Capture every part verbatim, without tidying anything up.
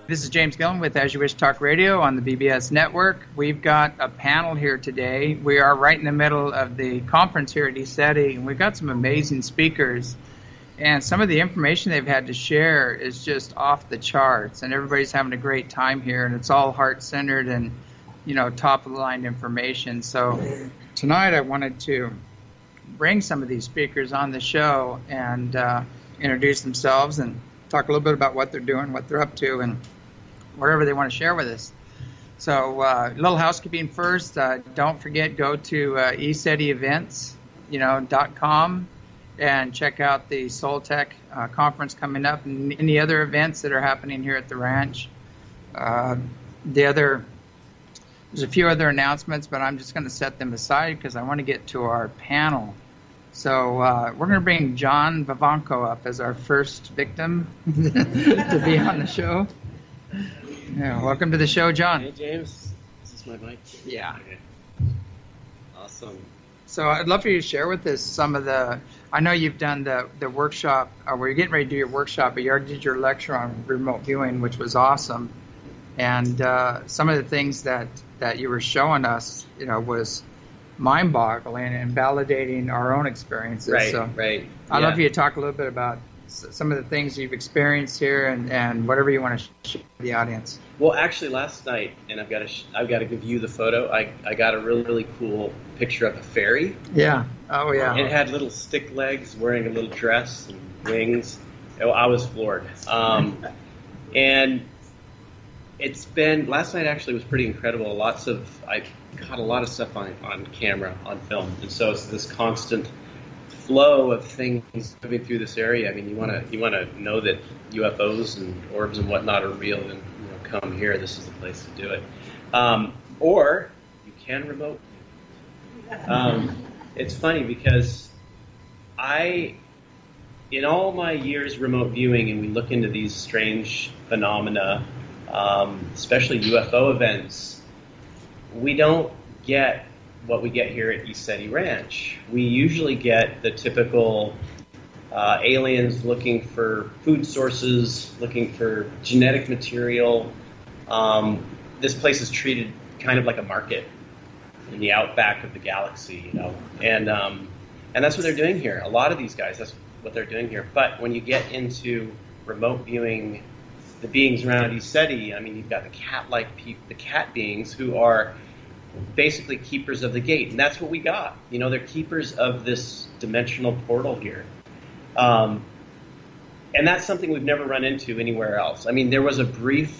This is James Gillen with As You Wish Talk Radio on the B B S Network. We've got a panel here today. We are right in the middle of the conference here at ECETI, and we've got some amazing speakers. And some of the information they've had to share is just off the charts, and everybody's having a great time here, and it's all heart-centered and, you know, top-of-the-line information. So tonight I wanted to bring some of these speakers on the show and uh, introduce themselves and talk a little bit about what they're doing, what they're up to, and whatever they want to share with us. So uh, a little housekeeping first. Uh, don't forget, go to uh, E C E T I events, you know, dot com and check out the Soltech uh, conference coming up and any other events that are happening here at the ranch. Uh, the other, there's a few other announcements, but I'm just going to set them aside because I want to get to our panel. So uh, we're going to bring John Vivanco up as our first victim to be on the show. Yeah, welcome to the show, John. Hey, James. Is this my mic? Yeah. Okay. Awesome. So I'd love for you to share with us some of the, I know you've done the, the workshop, or where you're getting ready to do your workshop, but you already did your lecture on remote viewing, which was awesome. And uh, some of the things that, that you were showing us, you know, was mind-boggling and validating our own experiences. Right, so right. I'd yeah. love for you to talk a little bit about some of the things you've experienced here and, and whatever you want to share with the audience. Well, actually, last night, and I've got to sh- I've got to give you the photo. I, I got a really really cool picture of a fairy. Yeah. Oh yeah. It had little stick legs, wearing a little dress and wings. Oh, I was floored. Um, and it's been last night actually was pretty incredible. Lots of I caught a lot of stuff on on camera, on film, and so it's this constant flow of things moving through this area. I mean, you want to you want to know that U F Os and orbs and whatnot are real, and you know, come here. This is the place to do it. Um, or you can remote. Um, it's funny because I, in all my years remote viewing, and we look into these strange phenomena, um, especially U F O events, we don't get what we get here at ECETI Ranch. We usually get the typical uh, aliens looking for food sources, looking for genetic material. Um, this place is treated kind of like a market in the outback of the galaxy, you know, and um, and that's what they're doing here. A lot of these guys, that's what they're doing here. But when you get into remote viewing the beings around ECETI, I mean, you've got the cat-like pe- the cat beings who are basically keepers of the gate, and that's what we got. You know, they're keepers of this dimensional portal here, um, and that's something we've never run into anywhere else. I mean, there was a brief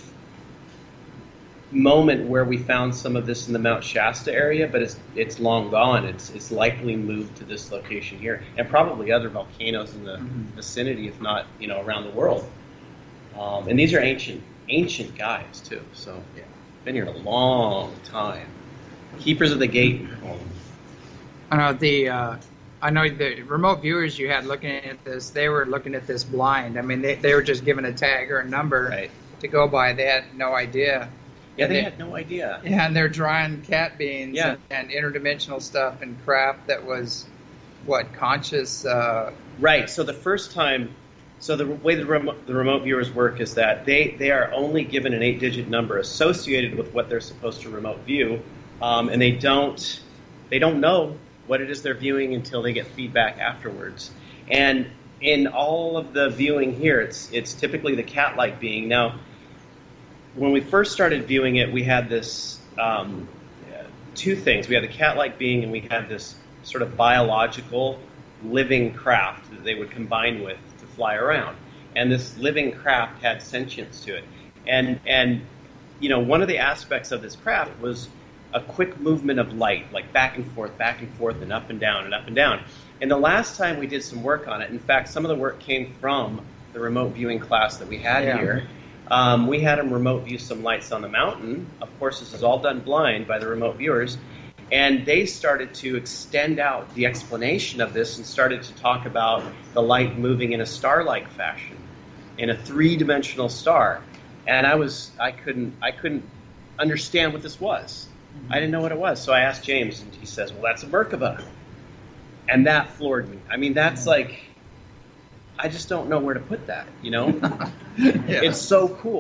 moment where we found some of this in the Mount Shasta area, but it's it's long gone. It's it's likely moved to this location here, and probably other volcanoes in the mm-hmm. vicinity, if not, you know, around the world. Um, and these are ancient ancient guys too. So yeah, been here a long time. Keepers of the gate. I know the uh, I know the remote viewers you had looking at this, they were looking at this blind. I mean, they they were just given a tag or a number right. to go by. They had no idea. Yeah, they, they had no idea. Yeah, and they're drawing cat beings yeah. and, and interdimensional stuff and craft that was what conscious. Uh, right. So the first time. So the way the remote, the remote viewers work is that they, they are only given an eight-digit number associated with what they're supposed to remote view, um, and they don't they don't know what it is they're viewing until they get feedback afterwards. And in all of the viewing here, it's it's typically the cat-like being. Now, when we first started viewing it, we had this um, two things. We had the cat-like being, and we had this sort of biological living craft that they would combine with to fly around. And this living craft had sentience to it. And, and you know, one of the aspects of this craft was a quick movement of light, like back and forth, back and forth, and up and down, and up and down. And the last time we did some work on it, in fact, some of the work came from the remote viewing class that we had yeah. here. Um, we had them remote view some lights on the mountain. Of course, this is all done blind by the remote viewers. And they started to extend out the explanation of this and started to talk about the light moving in a star-like fashion, in a three-dimensional star. And I was, I couldn't, I couldn't understand what this was. I didn't know what it was. So I asked James, and he says, "Well, that's a Merkaba." And that floored me. I mean, that's like, I just don't know where to put that, you know? yeah. It's so cool.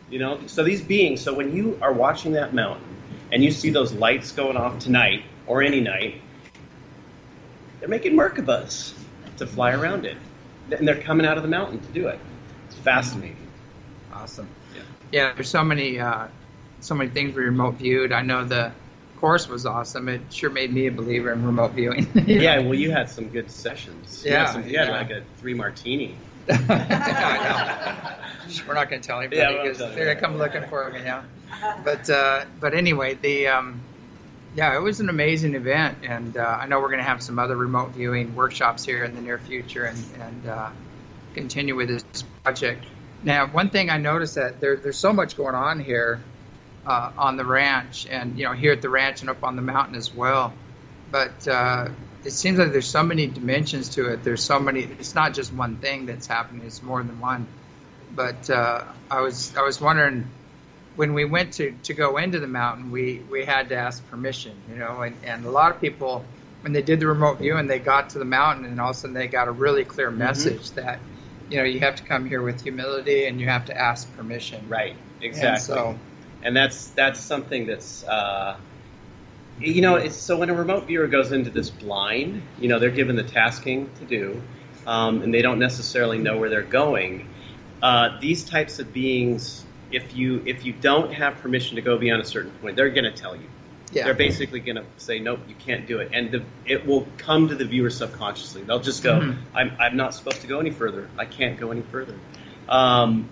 You know, so these beings, so when you are watching that mountain and you see those lights going off tonight or any night, they're making Merkabas to fly around it. And they're coming out of the mountain to do it. It's fascinating. Awesome. Yeah. Yeah, there's so many uh, so many things we remote viewed. I know the course was awesome. It sure made me a believer in remote viewing. Yeah, well, you had some good sessions. You Yeah, had, some, you had yeah. like a three martini. I know. We're not going to tell anybody Yeah, we won't because tell they're going to come looking for me now. But uh, but anyway, the um, yeah, it was an amazing event, and uh, I know we're going to have some other remote viewing workshops here in the near future, and and uh, continue with this project. Now, one thing I noticed that there, there's so much going on here uh, on the ranch, and you know here at the ranch and up on the mountain as well. But uh, it seems like there's so many dimensions to it. There's so many. It's not just one thing that's happening. It's more than one. But uh, I was I was wondering, when we went to, to go into the mountain, we, we had to ask permission, you know, and, and a lot of people, when they did the remote viewing, they got to the mountain and all of a sudden they got a really clear message mm-hmm. that, you know, you have to come here with humility and you have to ask permission. Right, exactly. And, so, and that's that's something that's, uh, you know, it's, so when a remote viewer goes into this blind, you know, they're given the tasking to do, um, and they don't necessarily know where they're going. Uh, these types of beings, if you if you don't have permission to go beyond a certain point, they're going to tell you. yeah. They're basically going to say, nope, you can't do it. And the, it will come to the viewer subconsciously. They'll just go, mm-hmm. I'm, I'm not supposed to go any further. I can't go any further. Um,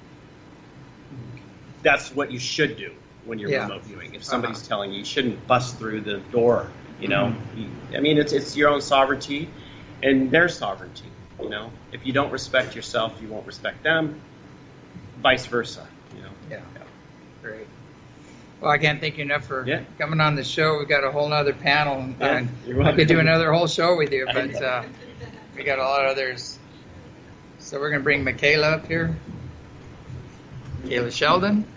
that's what you should do when you're yeah. remote viewing. If somebody's uh-huh. telling you, you shouldn't bust through the door. You know, Mm-hmm. you, I mean, it's it's your own sovereignty and their sovereignty. You know, if you don't respect yourself, you won't respect them. Vice versa. You know. Yeah. yeah. Great. Well, I can't thank you enough for yeah. coming on the show. We've got a whole other panel, and, yeah, and you're I welcome. could do another whole show with you, but uh, we got a lot of others. So we're going to bring Michaela up here. Michaela Sheldon.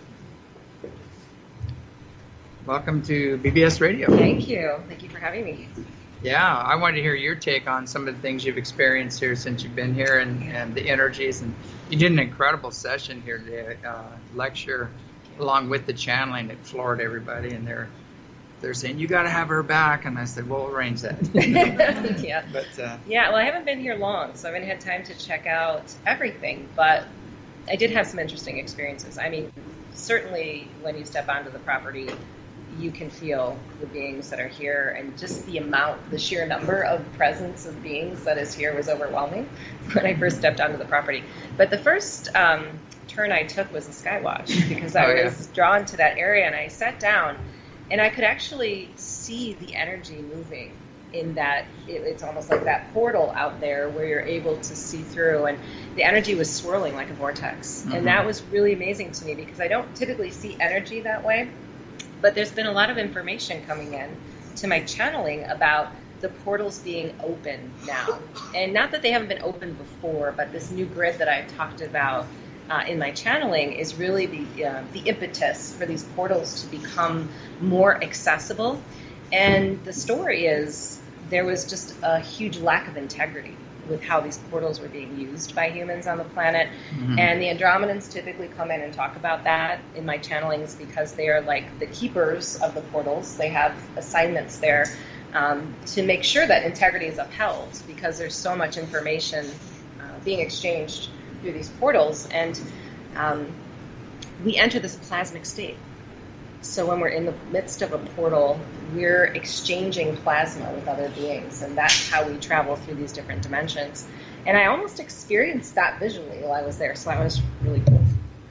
Welcome to B B S Radio. Thank you. Thank you for having me. Yeah, I wanted to hear your take on some of the things you've experienced here since you've been here, and, and the energies. And you did an incredible session here today, uh, lecture, along with the channeling that floored everybody. And they're they're saying, you got to have her back. And I said, we'll arrange that. yeah. But uh, yeah. Well, I haven't been here long, so I haven't had time to check out everything. But I did have some interesting experiences. I mean, certainly when you step onto the property, you can feel the beings that are here, and just the amount, the sheer number of presence of beings that is here was overwhelming when I first stepped onto the property. But the first um, turn I took was a Skywatch, because I oh, yeah. was drawn to that area, and I sat down, and I could actually see the energy moving in that, it, it's almost like that portal out there where you're able to see through, and the energy was swirling like a vortex. Mm-hmm. And that was really amazing to me, because I don't typically see energy that way. But there's been a lot of information coming in to my channeling about the portals being open now. And not that they haven't been open before, but this new grid that I've talked about uh, in my channeling is really the, uh, the impetus for these portals to become more accessible. And the story is there was just a huge lack of integrity with how these portals were being used by humans on the planet. Mm-hmm. And the Andromedans typically come in and talk about that in my channelings, because they are like the keepers of the portals. They have assignments there um, to make sure that integrity is upheld, because there's so much information uh, being exchanged through these portals. And um, we enter this plasmic state. So when we're in the midst of a portal, we're exchanging plasma with other beings, and that's how we travel through these different dimensions. And I almost experienced that visually while I was there, so that was really cool.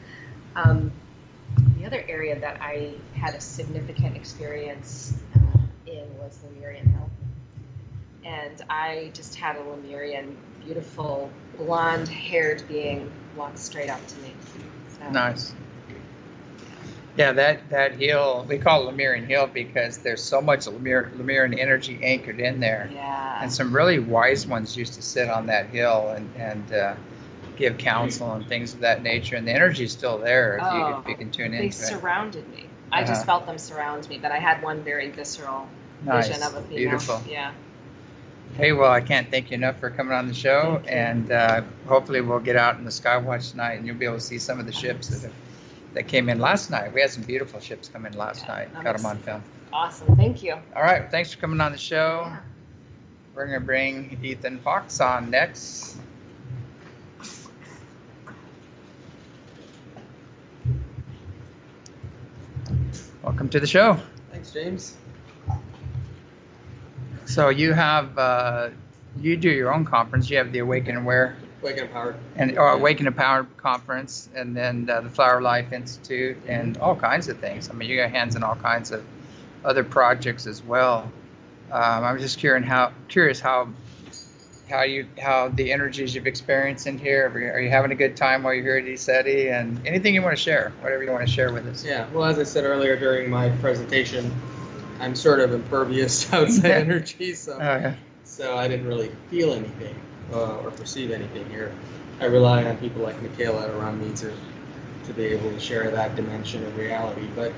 Um, the other area that I had a significant experience uh, in was Lemurian Hill. And I just had a Lemurian, beautiful, blonde-haired being walk straight up to me. So, nice. Yeah, that, that hill, we call it Lemurian Hill because there's so much Lemur, Lemurian energy anchored in there. Yeah. And some really wise ones used to sit on that hill and, and uh, give counsel and things of that nature. And the energy is still there if, oh, you, if you can tune into they it. They surrounded me. I uh-huh. just felt them surround me, but I had one very visceral nice. vision of a female. Beautiful. Yeah. Hey, well, I can't thank you enough for coming on the show. And uh, hopefully we'll get out in the Skywatch tonight and you'll be able to see some of the ships that have that came in last night. We had some beautiful ships come in last night. That Got them looks on film. Awesome. Thank you. All right. Thanks for coming on the show. Yeah. We're going to bring Ethan Fox on next. Welcome to the show. Thanks, James. So you have, uh, you do your own conference. You have the Awaken and Where Waking Up Howard. and or Awaken and Power conference, and then uh, the Flower Life Institute, and all kinds of things. I mean, you got hands in all kinds of other projects as well. Um, I'm just curious how curious how how you how the energies you've experienced in here. Are you, are you having a good time while you're here at ECETI? And anything you want to share, whatever you want to share with us. Yeah, well, as I said earlier during my presentation, I'm sort of impervious to outside energy, so Oh, yeah. so I didn't really feel anything uh, or perceive anything here. I rely on people like Michaela around me to to be able to share that dimension of reality. But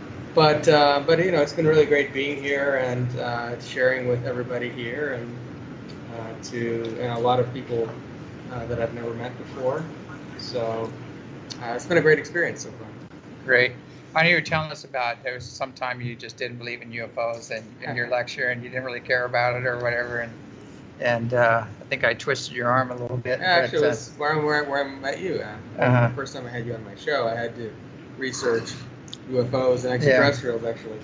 but uh, but you know, it's been really great being here and uh, sharing with everybody here, and uh, to and a lot of people uh, that I've never met before. So uh, it's been a great experience so far. Great. I know you were telling us about there was some time you just didn't believe in U F Os and in your lecture, and you didn't really care about it or whatever, and and uh, I think I twisted your arm a little bit. Yeah, actually, but, it was where, where, where I met you. Uh, Uh-huh. The first time I had you on my show, I had to research U F Os and extraterrestrials, actually.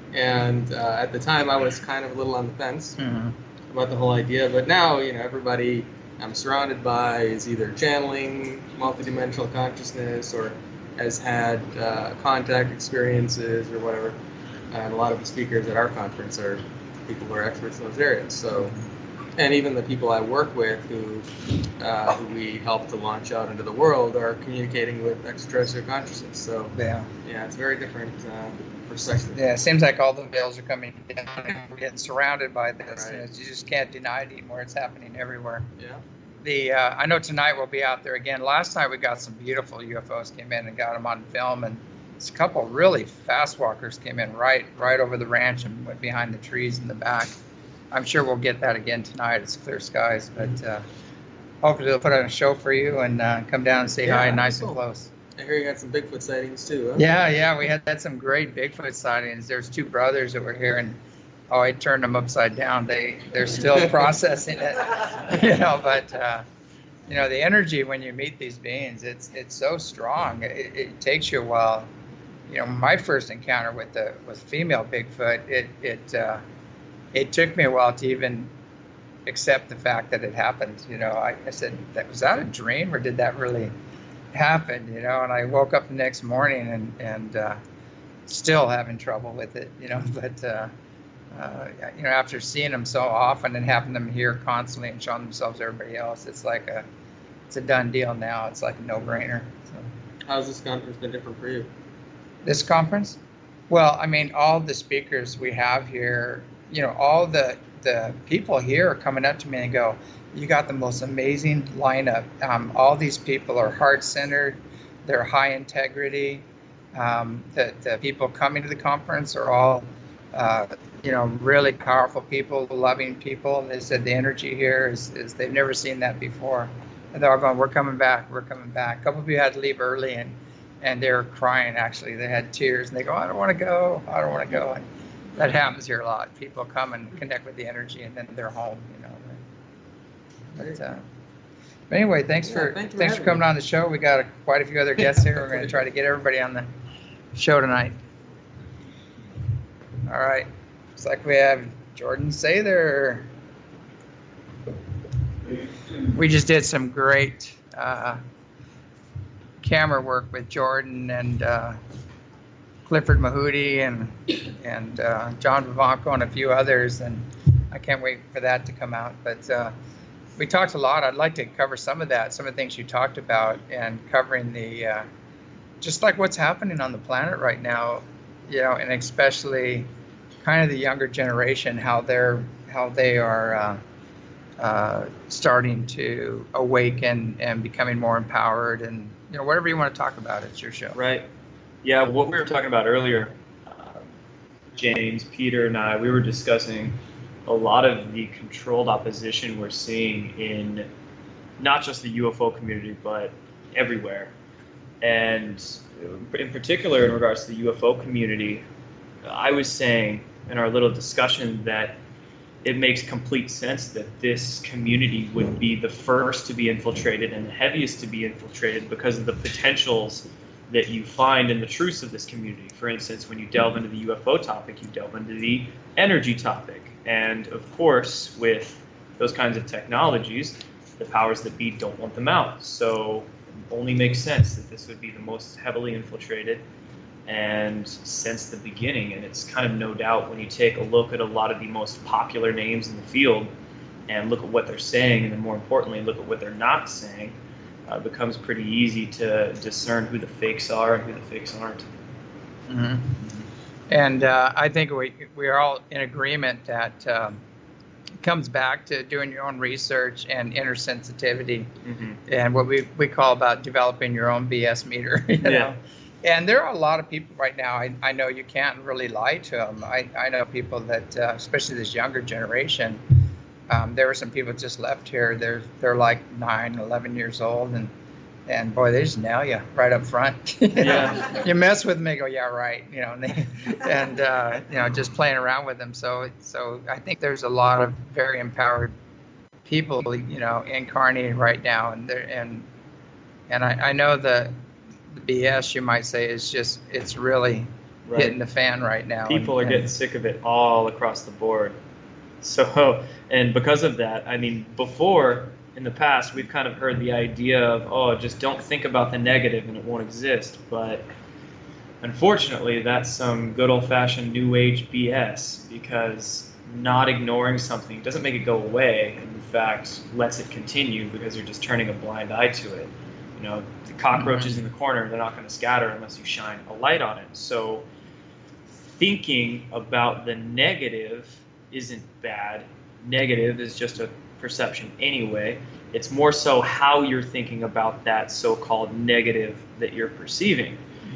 And uh, at the time, I was kind of a little on the fence Mhm. about the whole idea. But now, you know, everybody I'm surrounded by is either channeling multidimensional consciousness or has had uh, contact experiences or whatever. And a lot of the speakers at our conference are people who are experts in those areas. So, and even the people I work with who, uh, who we help to launch out into the world are communicating with extraterrestrial consciousness. So, Yeah. yeah, it's very different uh, perspective. Yeah, it seems like all the veils are coming down and we're getting surrounded by this. Right. And you just can't deny it anymore. It's happening everywhere. Yeah. The uh, I know tonight we'll be out there again. Last night we got some beautiful U F Os came in and got them on film, and a couple really fast walkers came in right right over the ranch and went behind the trees in the back. I'm sure we'll get that again tonight. It's clear skies, but uh, hopefully they'll put on a show for you and uh, come down and say Yeah, hi, nice cool. and close. I hear you got some Bigfoot sightings too, huh? Yeah, yeah, we had, had some great Bigfoot sightings. There's two brothers that were here, and oh, I turned them upside down. They they're still processing it, you know. But uh, you know, the energy when you meet these beings, it's it's so strong. It, it takes you a while. You know, my first encounter with the with female Bigfoot, it it uh, it took me a while to even accept the fact that it happened. You know, I, I said, that was that a dream or did that really happen? You know, and I woke up the next morning and and uh, still having trouble with it. You know, but. Uh, Uh, you know, after seeing them so often and having them here constantly and showing themselves to everybody else, it's like a, it's a done deal now. It's like a no-brainer. So, How's this conference been different for you? this conference, well, I mean, all the speakers we have here, you know, all the the people here are coming up to me and go, "You got the most amazing lineup. Um, all these people are heart-centered. They're high integrity. Um, the the people coming to the conference are all." Uh, you know, really powerful people, loving people. They said the energy here is, is they've never seen that before. And they're all going, we're coming back, we're coming back. A couple of you had to leave early and, and they were crying, actually. They had tears and they go, I don't want to go, I don't want to go. And that happens here a lot. People come and connect with the energy and then they're home, you know. But, uh, but anyway, thanks Yeah, for thank you for thanks for having coming on the show. We got a, quite a few other guests here. We're going to try to get everybody on the show tonight. All right. Looks like we have Jordan Sather. We just did some great uh, camera work with Jordan and uh, Clifford Mahudi and and uh, John Vivanco and a few others, and I can't wait for that to come out. But uh, we talked a lot. I'd like to cover some of that, some of the things you talked about, and covering the uh, just like what's happening on the planet right now, you know, and especially kind of the younger generation, how they're how they are uh, uh, starting to awaken and becoming more empowered, and you know, whatever you want to talk about, it's your show. Right. Yeah. What we were talking about earlier, uh, James, Peter, and I, we were discussing a lot of the controlled opposition we're seeing in not just the U F O community, but everywhere. And in particular, in regards to the U F O community, I was saying in our little discussion that it makes complete sense that this community would be the first to be infiltrated and the heaviest to be infiltrated because of the potentials that you find in the truths of this community. For instance, when you delve into the U F O topic, you delve into the energy topic. And of course, with those kinds of technologies, the powers that be don't want them out. So it only makes sense that this would be the most heavily infiltrated and since the beginning. And it's kind of no doubt when you take a look at a lot of the most popular names in the field and look at what they're saying, and then more importantly, look at what they're not saying, uh, it becomes pretty easy to discern who the fakes are and who the fakes aren't. Mm-hmm. And uh, I think we we are all in agreement that um, it comes back to doing your own research and inner sensitivity, mm-hmm. and what we, we call about developing your own B S meter. You know? Yeah. And there are a lot of people right now, I, I know you can't really lie to them. I, I know people that, uh, especially this younger generation, um, there were some people just left here. They're they're like nine, eleven years old, and and boy, they just nail you right up front. you Yeah. know? You mess with them, they go, yeah, right. You know, and, they, and uh, you know, just playing around with them. So so I think there's a lot of very empowered people, you know, incarnated right now, and they're, and and I, I know the. The B S, you might say, is just, it's really right. hitting the fan right now. People and, are getting sick of it all across the board. So, and because of that, I mean, before, in the past, we've kind of heard the idea of, oh, just don't think about the negative and it won't exist. But unfortunately, that's some good old-fashioned New Age B S, because not ignoring something doesn't make it go away. In fact, lets it continue because you're just turning a blind eye to it. You know, the cockroaches in the corner, they're not going to scatter unless you shine a light on it. So thinking about the negative isn't bad. Negative is just a perception anyway. It's more so how you're thinking about that so-called negative that you're perceiving.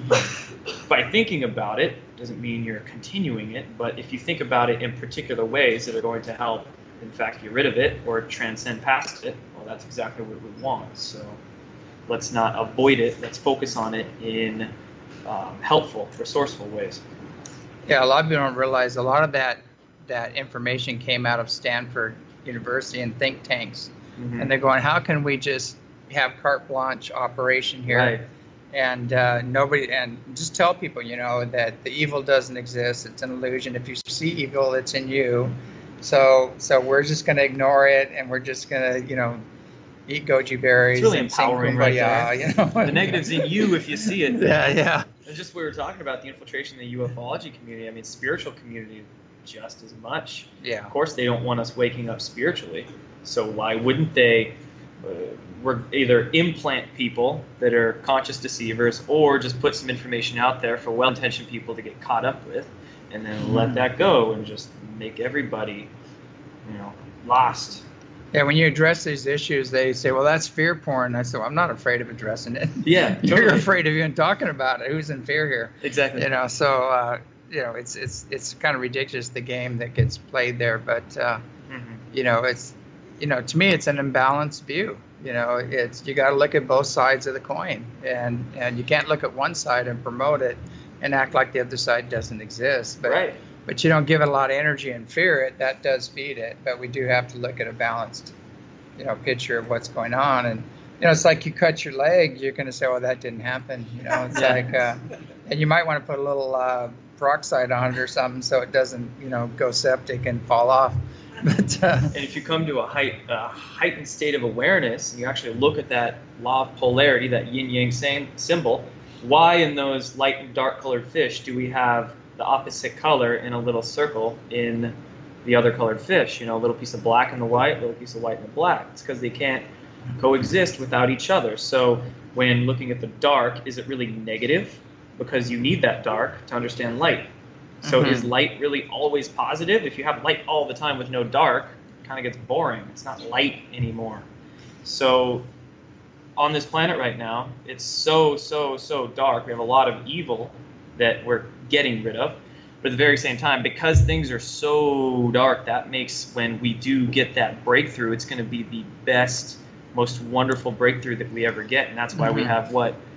By thinking about it doesn't mean you're continuing it, but if you think about it in particular ways that are going to help, in fact, get rid of it or transcend past it, well, that's exactly what we want. So let's not avoid it. Let's focus on it in um, helpful, resourceful ways. Yeah, a lot of people don't realize a lot of that that information came out of Stanford University and think tanks. Mm-hmm. And they're going, how can we just have carte blanche operation here? Right. And uh, nobody, and just tell people, you know, that the evil doesn't exist. It's an illusion. If you see evil, it's in you. So, so we're just going to ignore it, and we're just going to, you know, eat goji berries. It's really and empowering, right there. You know? The negative's in you if you see it. Yeah, yeah. And just we were talking about the infiltration in the ufology community. I mean, spiritual community just as much. Yeah. Of course, they don't want us waking up spiritually. So why wouldn't they? Uh, we're either implant people that are conscious deceivers, or just put some information out there for well-intentioned people to get caught up with, and then let that go and just make everybody, you know, lost. Yeah, when you address these issues, they say, well, that's fear porn. I said, well, I'm not afraid of addressing it. Yeah, You're totally. afraid of even talking about it. Who's in fear here? Exactly. You know, so, uh, you know, it's it's it's kind of ridiculous, the game that gets played there. But, uh, mm-hmm. you know, it's, you know, to me, it's an imbalanced view. You know, it's, you got to look at both sides of the coin. And, and you can't look at one side and promote it and act like the other side doesn't exist. But, right. But you don't give it a lot of energy and fear it. That does feed it. But we do have to look at a balanced, you know, picture of what's going on. And, you know, it's like you cut your leg, you're going to say, well, that didn't happen. You know, it's yeah. like, uh, and you might want to put a little uh, peroxide on it or something so it doesn't, you know, go septic and fall off. But, uh, and if you come to a height, uh, heightened state of awareness, and you actually look at that law of polarity, that yin-yang same symbol, why in those light and dark colored fish do we have the opposite color in a little circle in the other colored fish? You know, a little piece of black and the white, a little piece of white and the black. It's because they can't coexist without each other. So when looking at the dark, is it really negative? Because you need that dark to understand light. So mm-hmm. is light really always positive? If you have light all the time with no dark, it kind of gets boring. It's not light anymore. So on this planet right now, it's so, so, so dark. We have a lot of evil that we're getting rid of. But at the very same time, because things are so dark, that makes, when we do get that breakthrough, it's going to be the best, most wonderful breakthrough that we ever get. And that's why mm-hmm. we have, what,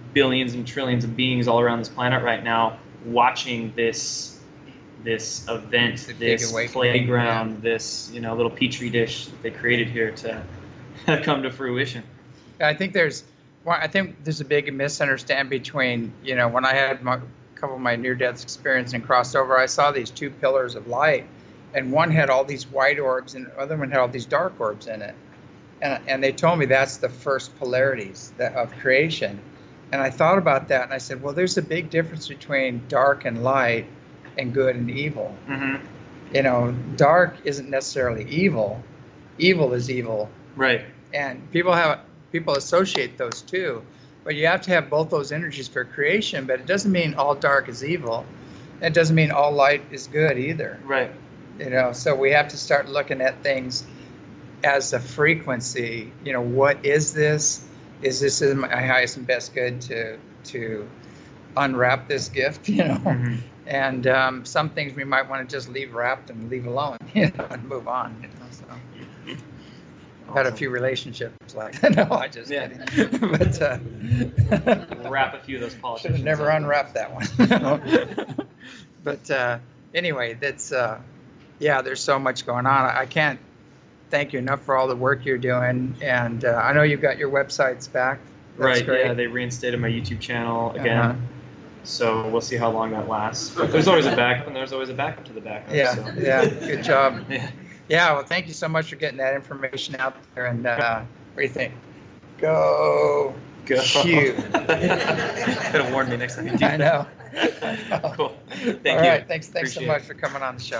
billions and trillions of beings all around this planet right now watching this this event, The big this awakening, playground, yeah. this you know little petri dish that they created here to come to fruition. I think there's, well, I think there's a big misunderstanding between, you know, when I had my, a couple of my near-death experience and crossed over, I saw these two pillars of light, and one had all these white orbs, and the other one had all these dark orbs in it, and and they told me that's the first polarities that, of creation, and I thought about that, and I said, well, there's a big difference between dark and light, and good and evil. Mm-hmm. You know, dark isn't necessarily evil; evil is evil. Right. And people have people associate those two, but you have to have both those energies for creation. But it doesn't mean all dark is evil. It doesn't mean all light is good either. Right. You know, so we have to start looking at things as a frequency. You know, what is this? Is this in my highest and best good to to unwrap this gift? You know, Mm-hmm. and um, some things we might want to just leave wrapped and leave alone. You know, and move on. You know, so. I've had a few relationships like that. No, I just Yeah. kidding. But uh, We'll wrap a few of those should politicians. have never up. unwrapped that one. But uh, anyway, that's uh, yeah. There's so much going on. I can't thank you enough for all the work you're doing, and uh, I know you've got your websites back. That's Right. great. Yeah. They reinstated my YouTube channel again. Uh-huh. So we'll see how long that lasts. But there's always a backup, and there's always a backup to the backup. Yeah, So. yeah. Good job. Yeah. Yeah. Well, thank you so much for getting that information out there. And uh, what do you think? Go. Go. Shoot. Could have warned me next time you do I that. know. Cool. Thank All you. right. Thanks. Thanks so Appreciate much it. for coming on the show.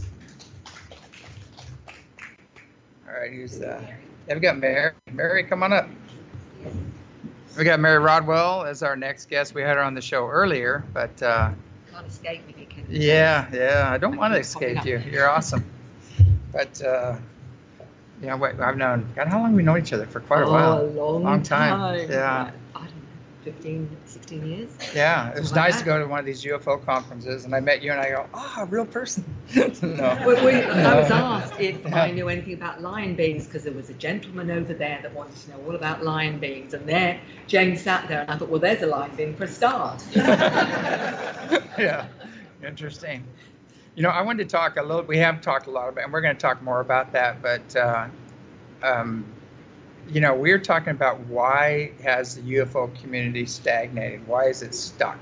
All right. Who's uh? Yeah, we got Mary. Mary, come on up. We got Mary Rodwell as our next guest. We had her on the show earlier, but uh, Can't escape me, can yeah, yeah. I don't want to escape you. You're awesome. But uh, yeah, wait, I've known. God, how long have we known each other? For quite a while. Oh, a long, Long time, time. yeah. I don't know, fifteen, sixteen years. Yeah, it was Something like nice to that. go to one of these U F O conferences, and I met you, and I go, ah, a real person. no. We, we, I was asked if Yeah. I knew anything about lion beings because there was a gentleman over there that wanted to know all about lion beings, and there James sat there, and I thought, well, there's a lion being for a start. Yeah, interesting. You know, I wanted to talk a little. We have talked a lot about, and we're going to talk more about that. But uh, um, you know, we're talking about why has the U F O community stagnated? Why is it stuck?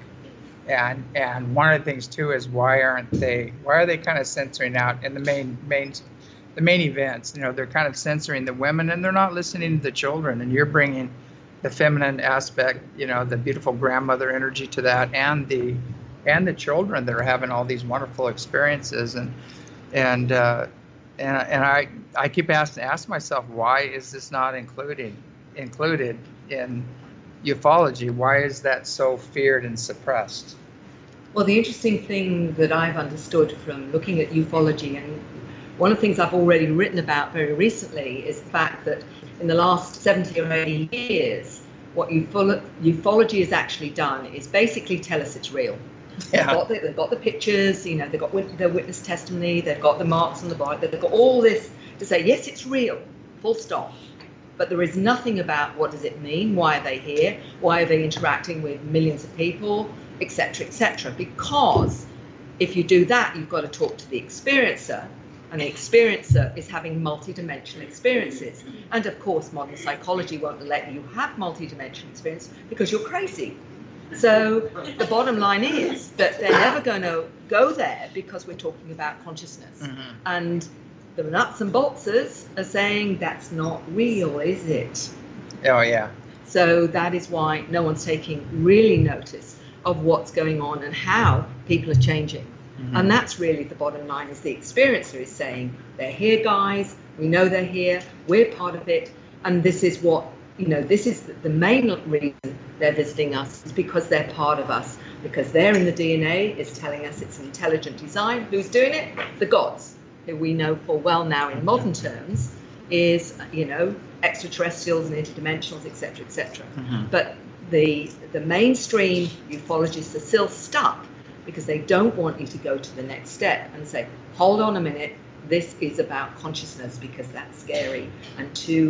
And and one of the things too is why aren't they? Why are they kind of censoring out in the main main the main events? You know, they're kind of censoring the women, and they're not listening to the children. And you're bringing the feminine aspect, you know, the beautiful grandmother energy to that, and the and the children that are having all these wonderful experiences, and and uh, and and I I keep asking ask myself, why is this not included included in ufology? Why is that so feared and suppressed? Well, the interesting thing that I've understood from looking at ufology, and one of the things I've already written about very recently, is the fact that in the last seventy or eighty years, what ufolo- ufology has actually done is basically tell us it's real. Yeah. They've got, the, they've got the pictures, you know, they've got wit- their witness testimony, they've got the marks on the body, they've got all this to say, yes, it's real, full stop. But there is nothing about what does it mean, why are they here, why are they interacting with millions of people, et cetera, et cetera. Because if you do that, you've got to talk to the experiencer, and the experiencer is having multi-dimensional experiences. And of course, modern psychology won't let you have multi-dimensional experience because you're crazy. So the bottom line is that they're never going to go there because we're talking about consciousness. Mm-hmm. And the nuts and boltsers are saying that's not real, is it? Oh yeah. So that is why no one's taking really notice of what's going on and how people are changing. Mm-hmm. And that's really the bottom line, is the experiencer is saying, they're here, guys, we know they're here, we're part of it, and this is what, you know, this is the main reason they're visiting us, is because they're part of us, because they're in the D N A, is telling us it's an intelligent design. Who's doing it? The gods, who we know full well now in modern terms is, you know, extraterrestrials and interdimensionals, et cetera, et cetera. Mm-hmm. But the the mainstream ufologists are still stuck because they don't want you to go to the next step and say, hold on a minute, this is about consciousness, because that's scary. And too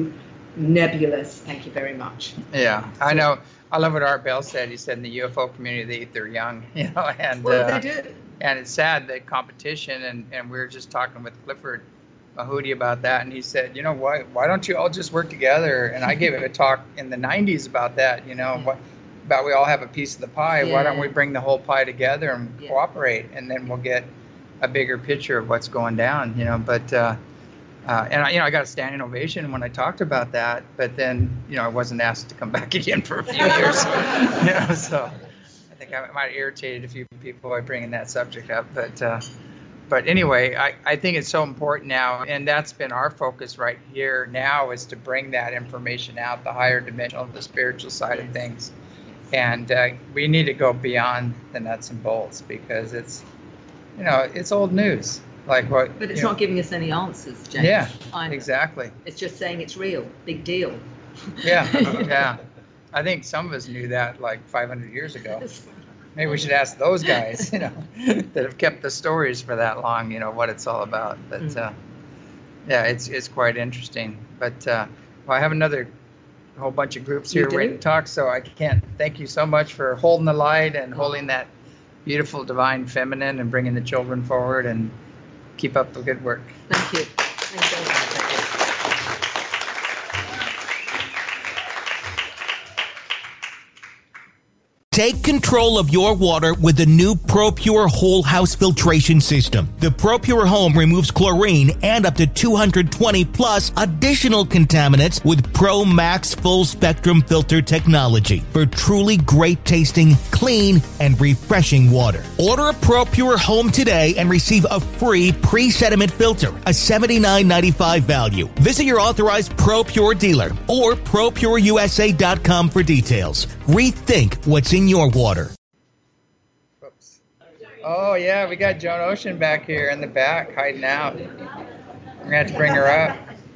nebulous. Thank you very much. Yeah, I know. I love what Art Bell said. He said in the U F O community they eat their young, you know, and Well, uh, they do. and it's sad the competition. And, and we were just talking with Clifford Mahudi about that, and he said, you know, why why don't you all just work together? And I gave a talk in the nineties about that, you know, what about we all have a piece of the pie. Yeah. Why don't we bring the whole pie together and Yeah. cooperate, and then we'll get a bigger picture of what's going down, you know. But uh, uh, and I, you know, I got a standing ovation when I talked about that. But then, you know, I wasn't asked to come back again for a few years, you know. So I think I might have irritated a few people by bringing that subject up. But uh, but anyway, I, I think it's so important now, and that's been our focus right here now, is to bring that information out, the higher dimensional, the spiritual side of things. And uh, we need to go beyond the nuts and bolts, because it's, you know, it's old news. Like what? But it's you know, not giving us any answers, James. Yeah, either. exactly. It's just saying it's real. Big deal. Yeah, yeah. I think some of us knew that like five hundred years ago. Maybe we should ask those guys, you know, that have kept the stories for that long, you know, what it's all about. But Mm. uh, yeah, it's it's quite interesting. But uh, well, I have another whole bunch of groups You here do? waiting to talk, so I can't thank you so much for holding the light and holding that beautiful divine feminine and bringing the children forward, and keep up the good work. Thank you. Thank you. Take control of your water with the new ProPure Whole House Filtration System. The ProPure Home removes chlorine and up to two hundred twenty plus additional contaminants with Pro Max Full Spectrum Filter technology for truly great tasting, clean, and refreshing water. Order a ProPure Home today and receive a free pre-sediment filter, a seventy-nine ninety-five value. Visit your authorized ProPure dealer or pro pure u s a dot com for details. Rethink what's in your water. Whoops. Oh yeah, we got Joan Ocean back here in the back, hiding out. We're gonna have to bring her up.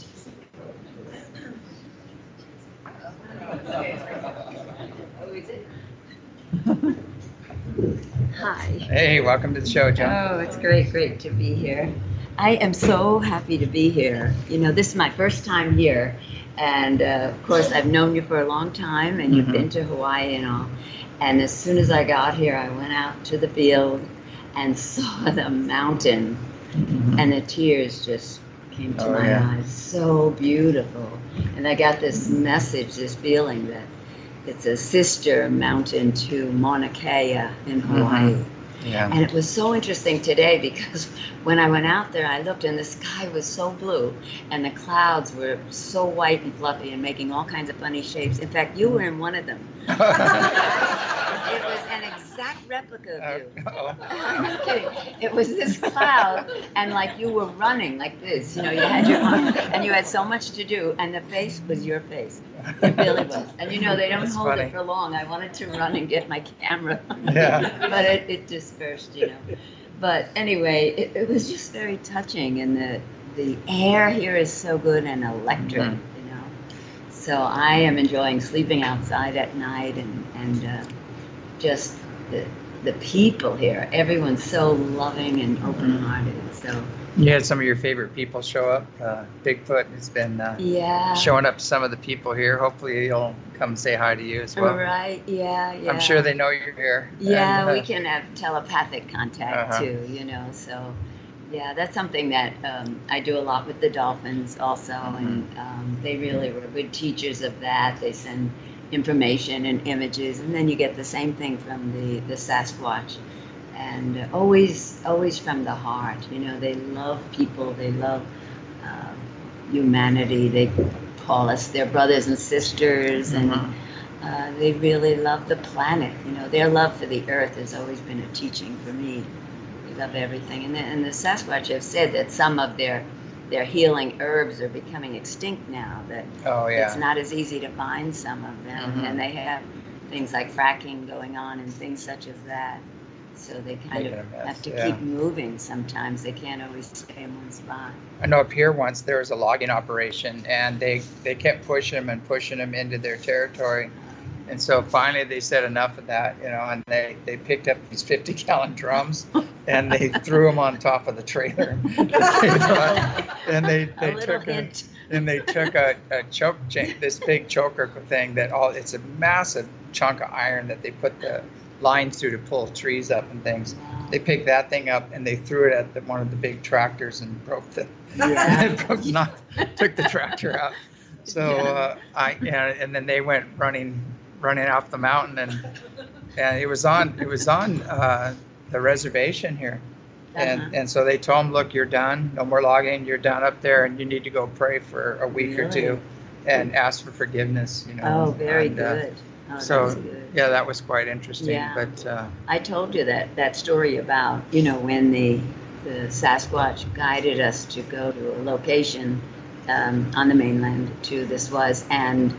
Hi. Hey, welcome to the show, Joan. Oh, it's great, great to be here. I am so happy to be here. You know, this is my first time here. And uh, of course, I've known you for a long time, and you've Mhm. been to Hawaii and all. And as soon as I got here, I went out to the field and saw the mountain, Mhm. and the tears just came to Oh, my yeah. eyes. So beautiful. And I got this message, this feeling that it's a sister mountain to Mauna Kea in Hawaii. Yeah. And it was so interesting today because when I went out there, I looked and the sky was so blue and the clouds were so white and fluffy and making all kinds of funny shapes. In fact, you were in one of them. It was an exact replica of you. Uh-oh. I'm not kidding. It was this cloud, and like you were running like this. You know, you had your arm, and you had so much to do, and the face was your face. It really was. And you know, they don't That's hold funny. it for long. I wanted to run and get my camera. Yeah. But it, it dispersed, you know. But anyway, it, it was just very touching, and the the air here is so good and electric, Mhm. you know. So I am enjoying sleeping outside at night, and and uh, just the the people here. Everyone's so loving and open-hearted. So You had some of your favorite people show up. Uh, Bigfoot has been uh, yeah. showing up to some of the people here. Hopefully he'll come say hi to you as well. Right. Yeah. Yeah. I'm sure they know you're here. Yeah, And, uh, we can have telepathic contact Uh-huh. too, you know. So, yeah, that's something that um, I do a lot with the dolphins also, and um, they really were good teachers of that. They send information and images, and then you get the same thing from the the Sasquatch, and uh, always always from the heart. You know, they love people. They love uh, humanity. They call us their brothers and sisters, and. Mhm. Uh, they really love the planet. You know, their love for the earth has always been a teaching for me. They love everything. And the, and the Sasquatch have said that some of their their healing herbs are becoming extinct now, that Oh yeah. it's not as easy to find some of them. Mhm. And they have things like fracking going on and things such as that. So they kind Making of a mess, have to yeah. keep moving sometimes. They can't always stay in one spot. I know up here once there was a logging operation, and they they kept pushing them and pushing them into their territory. And so finally they said enough of that, you know, and they, they picked up these fifty gallon drums and they threw them on top of the trailer. and they they A little took a, hint. and they took a, a choke chain, this big choker thing that all it's a massive chunk of iron that they put the lines through to pull trees up and things. They picked that thing up and they threw it at the, one of the big tractors and broke the Yeah. broke, not, took the tractor out. So uh, I and, and then they went running running off the mountain and and it was on it was on uh, the reservation here. And Uh-huh. and so they told him, look, you're done. No more logging. You're done up there, and you need to go pray for a week or Really? two, and ask for forgiveness. You know. Oh, very and, uh, good. Oh, so that's good. yeah, that was quite interesting. Yeah. But uh, I told you that, that story about, you know, when the, the Sasquatch guided us to go to a location um, on the mainland to this was, and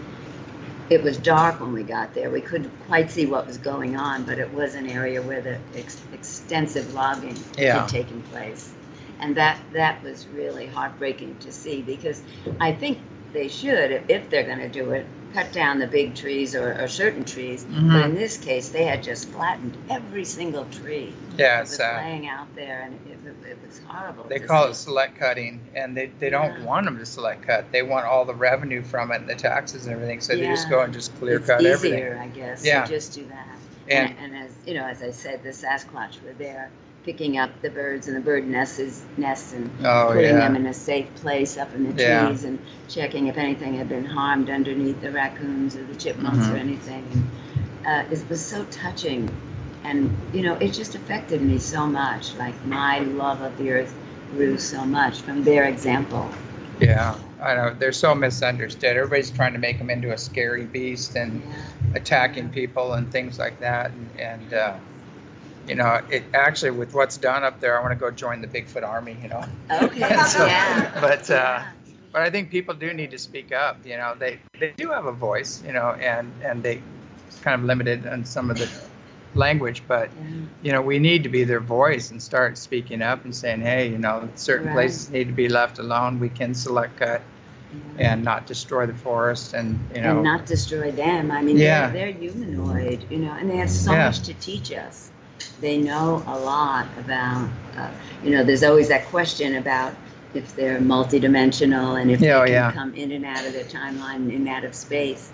it was dark when we got there. We couldn't quite see what was going on, but it was an area where the ex- extensive logging Yeah. had taken place. And that, that was really heartbreaking to see because I think they should, if, if they're going to do it, cut down the big trees or, or certain trees. Mhm. But in this case, they had just flattened every single tree. yeah, It it's was sad. laying out there, and it, it, it was horrible. They to call see. it select cutting, and they, they don't Yeah. want them to select cut. They want all the revenue from it and the taxes and everything. So they just Yeah. go and just clear it's cut easier, everything. I guess, Yeah. to just do that. And- And, and as you know, as I said, the Sasquatch were there picking up the birds and the bird nests, nests and Oh putting yeah. them in a safe place up in the Yeah. trees and checking if anything had been harmed underneath the raccoons or the chipmunks Mhm. or anything. And, uh, it was so touching, and you know, it just affected me so much. Like my love of the earth grew so much from their example. Yeah, I know. They're so misunderstood. Everybody's trying to make them into a scary beast and Yeah. attacking people and things like that. And, and uh, you know, it actually with what's done up there, I want to go join the Bigfoot army. You know. Okay. So, yeah. But uh, Yeah. but I think people do need to speak up. You know, they they do have a voice. You know, and and they kind of limited on some of the language, but Yeah. you know, we need to be their voice and start speaking up and saying, hey, you know, certain Right. places need to be left alone. We can select cut Yeah. and not destroy the forest, and you know, and not destroy them. I mean, Yeah. they're, they're humanoid, you know, and they have so Yeah. much to teach us. They know a lot about, uh, you know, there's always that question about if they're multidimensional and if Yeah, oh, they can yeah. come in and out of their timeline, in and out of space.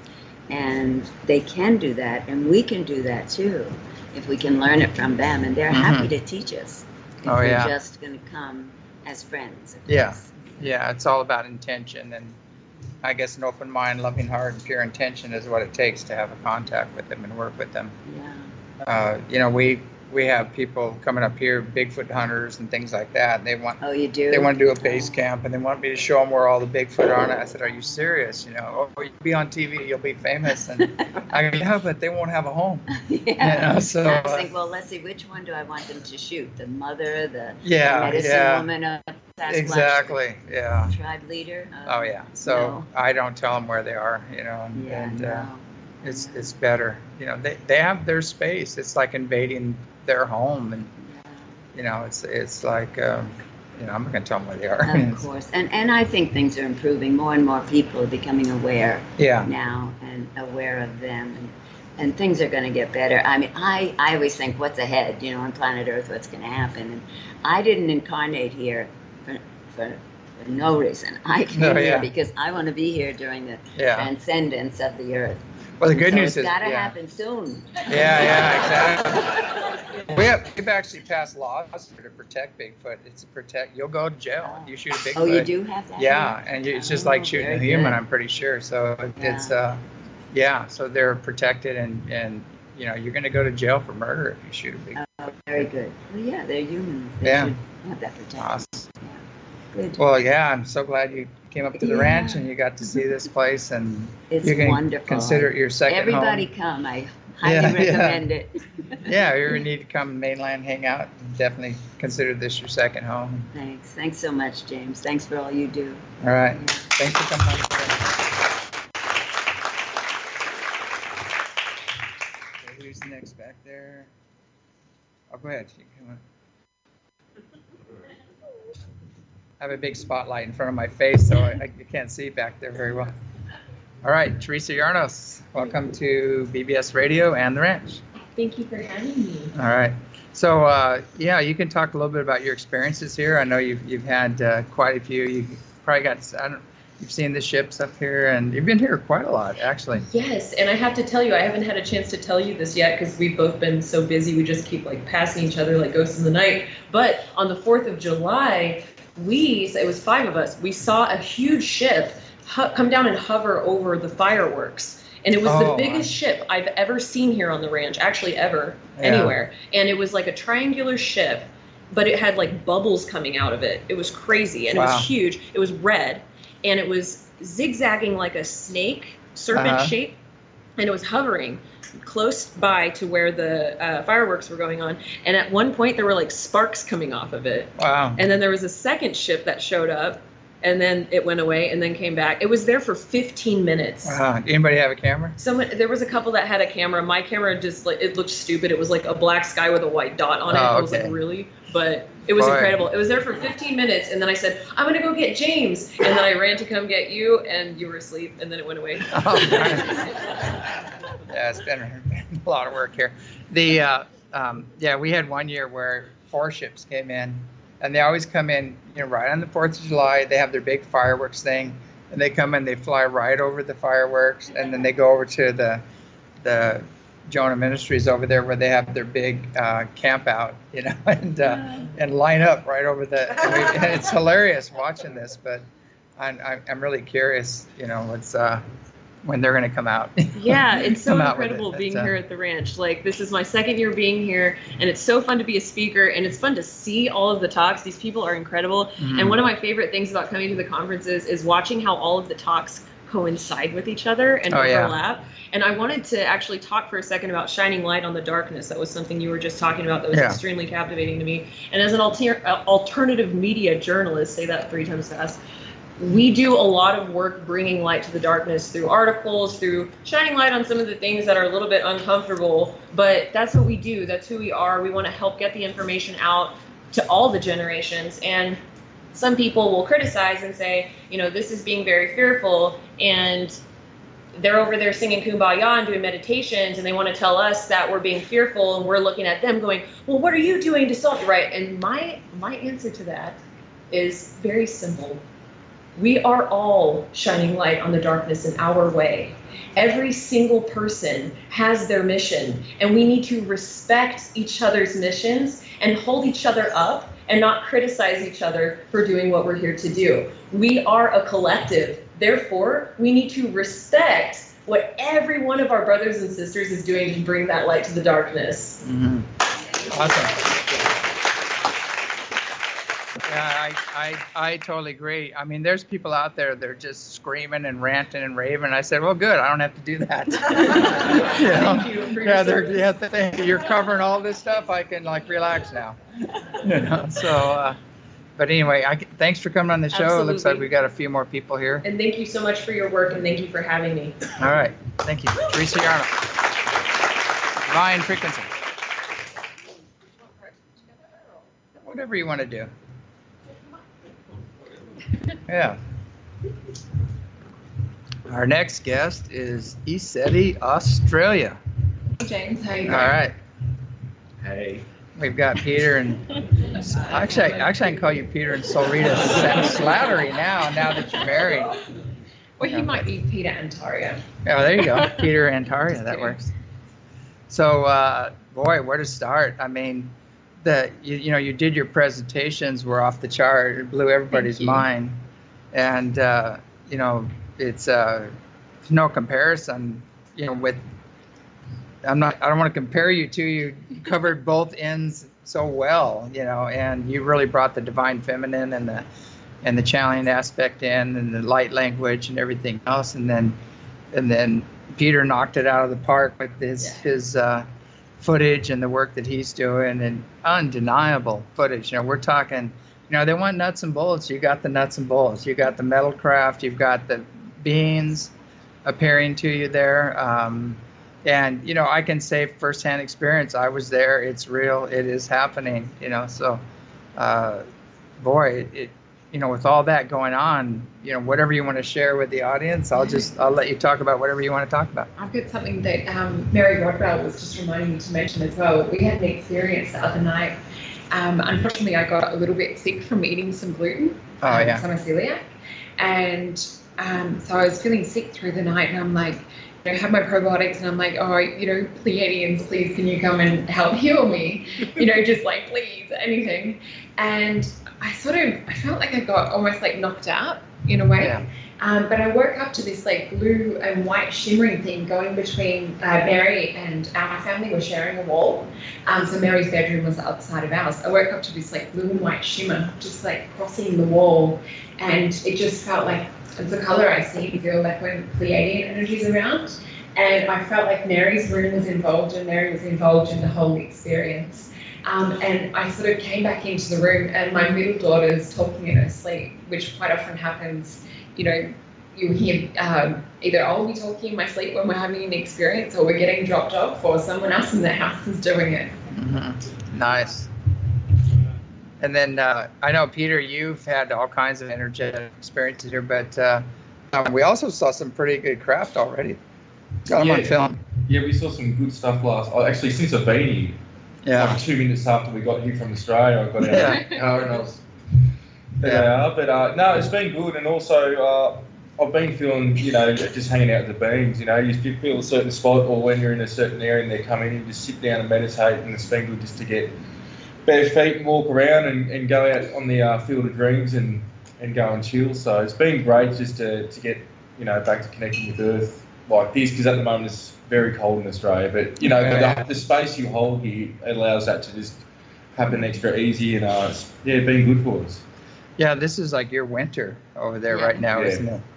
And they can do that, and we can do that too, if we can learn it from them. And they're Mhm. happy to teach us if Oh, we're yeah. just going to come as friends. of Yeah. course. yeah, it's all about intention, and I guess an open mind, loving heart, and pure intention is what it takes to have a contact with them and work with them. Yeah. Uh, you know, we we have people coming up here, Bigfoot hunters and things like that. And they want Oh, you do? they want to do a base camp, and they want me to show them where all the Bigfoot are. And I said, "Are you serious? You know, oh, you'll be on T V, you'll be famous." And I go, "Yeah, but they won't have a home." Yeah. You know, so, I was uh, thinking, well, let's see, which one do I want them to shoot? The mother, the, Yeah, the medicine yeah. woman of Sasquatch, Exactly. Yeah. the tribe leader? Oh yeah. So I don't tell them where they are. You know, and, Yeah, and no. uh, it's it's better. You know, they they have their space. It's like invading their home, and you know, it's it's like um, you know, I'm not gonna tell them where they are. Of course. And, and I think things are improving. More and more people are becoming aware Yeah. now and aware of them. And, and things are going to get better. I mean, I, I always think, what's ahead, you know, on planet Earth, what's going to happen? And I didn't incarnate here for, for, for no reason. I came Oh, here yeah. because I want to be here during the Yeah. transcendence of the Earth. Well, the good so news it's is, got to yeah. happen soon. Yeah, yeah, exactly. We have, we've actually passed laws to protect Bigfoot. It's a protect. You'll go to jail if you shoot a Bigfoot. Oh, you do have that? Yeah, and you, it's just Oh, like shooting a very human. good. I'm pretty sure. So it- Yeah. it's uh, yeah. So they're protected, and and you know, you're going to go to jail for murder if you shoot a Bigfoot. Oh, very good. Well, yeah, they're humans. They Yeah. should have that protection. Awesome. Good. Well, yeah, I'm so glad you came up to the Yeah. ranch and you got to see this place, and It's you can wonderful. consider it your second Everybody home. come. I highly Yeah, yeah. recommend it. Yeah, if you ever need to come mainland, hang out, definitely consider this your second home. Thanks. Thanks so much, James. Thanks for all you do. All right. Yeah. Thanks for coming on. Okay, who's next back there? Oh, go ahead. You can come on. I have a big spotlight in front of my face, so I, I can't see back there very well. All right, Teresa Yarnos, welcome to B B S Radio and the Ranch. Thank you for having me. All right. So, uh, yeah, you can talk a little bit about your experiences here. I know you've you've had uh, quite a few. You've probably got, I don't, you've seen the ships up here, and you've been here quite a lot, actually. Yes, and I have to tell you, I haven't had a chance to tell you this yet because we've both been so busy. We just keep like passing each other like ghosts in the night. But on the fourth of July, we, so it was five of us, we saw a huge ship ho- come down and hover over the fireworks. And it was Oh, the biggest wow. ship I've ever seen here on the ranch, actually ever, Yeah. anywhere. And it was like a triangular ship, but it had like bubbles coming out of it. It was crazy, and it Wow. was huge. It was red, and it was zigzagging like a snake, serpent Uh-huh. shape, and it was hovering close by to where the uh, fireworks were going on. And at one point, there were like sparks coming off of it. Wow. And then there was a second ship that showed up, and then it went away and then came back. It was there for fifteen minutes. Wow. Anybody have a camera? Someone, there was a couple that had a camera. My camera just like, it looked stupid. It was like a black sky with a white dot on it. Oh, I was okay. like, really? But it was Boy. incredible. It was there for fifteen minutes, and then I said, I'm gonna go get James, and then I ran to come get you, and you were asleep, and then it went away. Oh, yeah, it's been a lot of work here. The uh, um, yeah, we had one year where four ships came in, and they always come in, you know, right on the Fourth of July. They have their big fireworks thing, and they come in, they fly right over the fireworks, and then they go over to the the Jonah Ministries over there where they have their big uh, camp out, you know, and uh, and line up right over the. And, we, and it's hilarious watching this, but I'm I'm I'm really curious, you know, what's uh, when they're going to come out. Yeah, it's so Come out with incredible it. being That's, uh, here at the ranch. Like, this is my second year being here, and it's so fun to be a speaker, and it's fun to see all of the talks. These people are incredible. Mhm. And one of my favorite things about coming to the conferences is watching how all of the talks coincide with each other and Oh, yeah. overlap. And I wanted to actually talk for a second about shining light on the darkness. That was something you were just talking about that was Yeah. extremely captivating to me. And as an alter- uh, alternative media journalist, say that three times fast, we do a lot of work bringing light to the darkness through articles, through shining light on some of the things that are a little bit uncomfortable, but that's what we do. That's who we are. We want to help get the information out to all the generations. And some people will criticize and say, you know, this is being very fearful, and they're over there singing Kumbaya and doing meditations, and they want to tell us that we're being fearful, and we're looking at them going, well, what are you doing to solve it? Right? And my my answer to that is very simple. We are all shining light on the darkness in our way. Every single person has their mission, and we need to respect each other's missions and hold each other up and not criticize each other for doing what we're here to do. We are a collective. Therefore, we need to respect what every one of our brothers and sisters is doing to bring that light to the darkness. Mm-hmm. Awesome. Yeah, I, I, I totally agree. I mean, there's people out there that are just screaming and ranting and raving. I said, well, good. I don't have to do that. You know? Thank you for your Yeah, they're, service. yeah, thank you. You're covering all this stuff. I can like relax now. You know, so, uh, but anyway, I, thanks for coming on the show. It looks like Absolutely. we got a few more people here. And thank you so much for your work, and thank you for having me. All right. Thank you. Teresa Yarno. Ryan Frickinson. Whatever you want to do. Yeah. Our next guest is ECETI Australia. James, how are you All right. Hey. We've got Peter and actually, actually, I can call you Peter and Solrita Slattery now. Now that you're married. Well, he might be Peter Antaria. Oh, there you go, Peter Antaria. That works. So, uh, boy, where to start? I mean, the you, you know you did your presentations were off the chart. It blew everybody's Thank you. mind, and uh, you know it's uh, no comparison. You know with I'm not. I don't want to compare you to you. You covered both ends so well, you know, and you really brought the divine feminine and the and the channeling aspect in, and the light language and everything else, and then and then Peter knocked it out of the park with his Yeah. his uh, footage and the work that he's doing, and undeniable footage. You know, we're talking. You know, they want nuts and bolts. You got the nuts and bolts. You got the metal craft. You've got the beings appearing to you there. Um, And, you know, I can say firsthand experience, I was there, it's real, it is happening, you know, so, uh, boy, it, it you know, with all that going on, you know, whatever you want to share with the audience, I'll just I'll let you talk about whatever you want to talk about. I've got something that um, Mary Rodwell was just reminding me to mention as well. We had an experience the other night. Um, unfortunately, I got a little bit sick from eating some gluten. Oh, um, yeah. So I'm a celiac. And um, so I was feeling sick through the night, and I'm like, you know, have my probiotics, and I'm like, oh, you know, Pleiadians, please, can you come and help heal me? You know, just like, please, anything. And I sort of, I felt like I got almost like knocked out in a way. Yeah. Um, but I woke up to this like blue and white shimmering thing going between uh, Mary and our family were sharing a wall. Um, so Mary's bedroom was the other side of ours. I woke up to this like blue and white shimmer just like crossing the wall, and it just felt like it's a color I see and feel like when Pleiadian energy's around. And I felt like Mary's room was involved, and Mary was involved in the whole experience. Um, and I sort of came back into the room, and my middle daughter's talking in her sleep, which quite often happens. You know, you hear um, either I'll be talking in my sleep when we're having an experience, or we're getting dropped off, or someone else in the house is doing it. Mm-hmm. Nice. And then uh, I know, Peter, you've had all kinds of energetic experiences here, but uh, um, we also saw some pretty good craft already. Got them yeah. on film. Yeah, we saw some good stuff last. Oh, actually, since I've been here, Yeah. like two minutes after we got here from Australia, I got out Yeah. of the car and I was. Yeah. Yeah, but uh, no, it's been good, and also uh, I've been feeling, you know, just hanging out with the beings. You know, you feel a certain spot, or when you're in a certain area and they're coming in, just sit down and meditate, and it's been good just to get bare feet and walk around and, and go out on the uh, field of dreams and, and go and chill. So it's been great just to, to get, you know, back to connecting with Earth like this, because at the moment it's very cold in Australia. But, you know, Yeah. the, the space you hold here allows that to just happen extra easy, and uh, it's, yeah, been good for us. Yeah, this is like your winter over there Yeah. right now, Yeah. isn't it?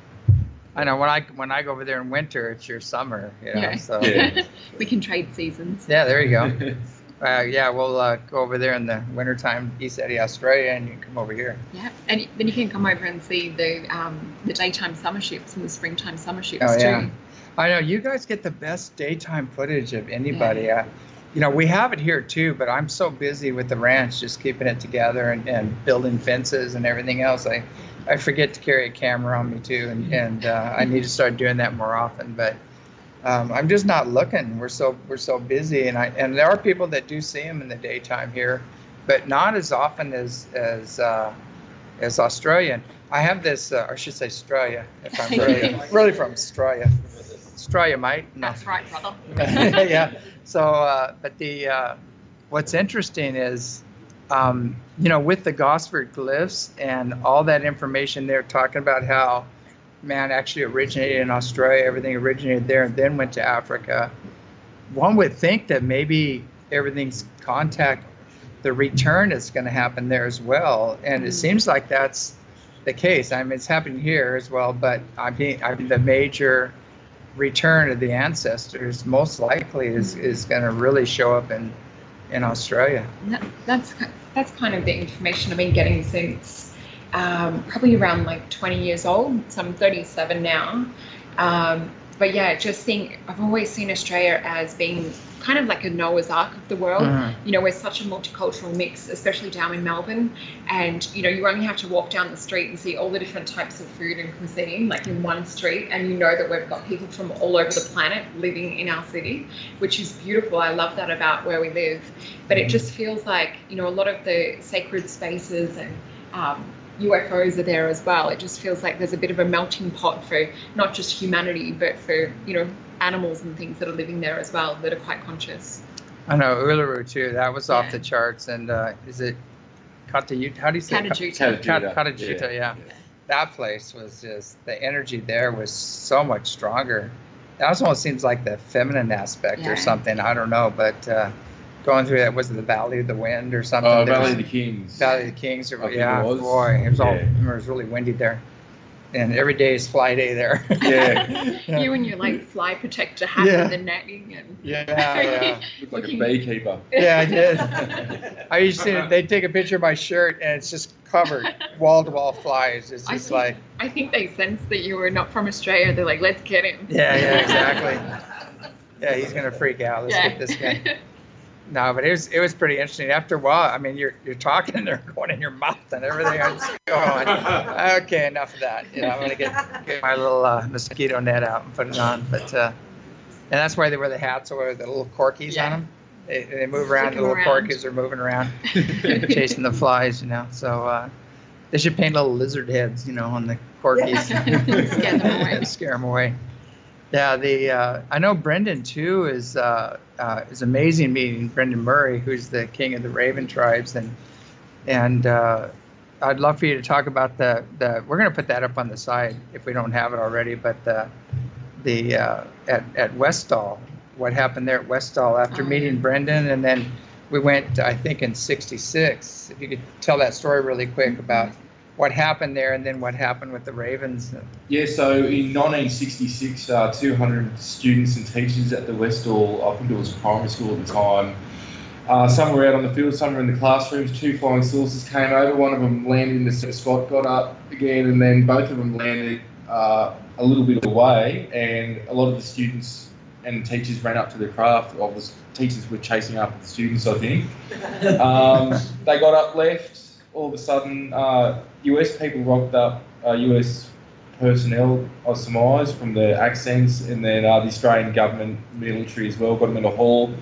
I know when I when I go over there in winter, it's your summer, you know. Yeah. So Yeah. We can trade seasons. yeah, there you go. Uh, yeah, we'll uh, go over there in the wintertime, East Eddie, Australia, and you can come over here. Yeah, and y- then you can come over and see the um, the daytime summer ships and the springtime summer ships Oh, too. yeah. I know you guys get the best daytime footage of anybody. Uh, you know, we have it here too, but I'm so busy with the ranch, just keeping it together and, and building fences and everything else. I, I forget to carry a camera on me too, and, and uh, I need to start doing that more often. But um, I'm just not looking. We're so we're so busy, and I and there are people that do see them in the daytime here, but not as often as as uh, as Australian. I have this, uh, or I should say Australia, if I'm really really from Australia. Australia, mate. No. That's right, brother. Yeah. So, uh, but the uh, what's interesting is, um, you know, with the Gosford glyphs and all that information, they're talking about how man actually originated in Australia, everything originated there, and then went to Africa. One would think that maybe everything's contact, the return is going to happen there as well, and it seems like that's the case. I mean, it's happening here as well, but I mean, I mean the major return of the ancestors most likely is, is going to really show up in in Australia. That, that's that's kind of the information I've been getting since um, probably around like twenty years old. So I'm thirty-seven now. Um, but yeah, just think I've always seen Australia as being kind of like a Noah's Ark of the world. Mm-hmm. You know, we're such a multicultural mix, especially down in Melbourne. And, you know, you only have to walk down the street and see all the different types of food and cuisine, like in one street. And you know that we've got people from all over the planet living in our city, which is beautiful. I love that about where we live. But it just feels like, you know, a lot of the sacred spaces and um, U F Os are there as well. It just feels like there's a bit of a melting pot for not just humanity, but for, you know, animals and things that are living there as well that are quite conscious. I know Uluru too. That was off Yeah. the charts. And uh, is it Katajuta? How do you say it? Katajuta. Katajuta. Katajuta, yeah. That place was just, the energy there was so much stronger. That almost seems like the feminine aspect Yeah. or something. I don't know, but uh, going through that, was it the Valley of the Wind or something? Oh, There Valley was- of the Kings. Valley of the Kings, or, I think yeah, it was. boy, it was all, Yeah. it was really windy there, and every day is fly day there. Yeah. yeah, You and your like fly protector hat Yeah. and the netting and yeah, yeah. Looked like a Looking- beekeeper. Yeah, I did. I used to. They take a picture of my shirt, and it's just covered wall to wall flies. It's I just think, like, I think they sensed that you were not from Australia. They're like, let's get him. yeah, yeah, exactly. Yeah, he's gonna freak out. Let's Yeah. get this guy. No, but it was it was pretty interesting. After a while, I mean, you're you're talking and they're going in your mouth and everything. I'm just going, okay, enough of that. You know, I'm gonna get get my little uh, mosquito net out and put it on. But uh, and that's why they wear the hats or the little corkies Yeah. on them. They, they move around. Flick The little 'em around. corkies are moving around, chasing the flies. You know, so uh, they should paint little lizard heads, you know, on the corkies. Scare them away. Scare them away. Yeah, the uh, I know Brendan too is uh, uh, is amazing meeting Brendan Murray, who's the king of the Raven tribes, and and uh, I'd love for you to talk about the, the we're going to put that up on the side if we don't have it already, but the the uh, at at Westall, what happened there at Westall after Oh, meeting yeah. Brendan, and then we went I think in sixty-six. If you could tell that story really quick about what happened there, and then what happened with the Ravens. Yeah, so in nineteen sixty-six, uh, two hundred students and teachers at the Westall, I think it was primary school at the time, uh, some were out on the field, some were in the classrooms. Two flying saucers came over, one of them landed in the same spot, got up again, and then both of them landed uh, a little bit away, and a lot of the students and teachers ran up to the craft. Well, the teachers were chasing after the students, I think. Um, they got up left. All of a sudden, uh, U S people rocked up, uh, U S personnel, I surmise, from the accents, and then uh, the Australian government military as well, got them in a hall.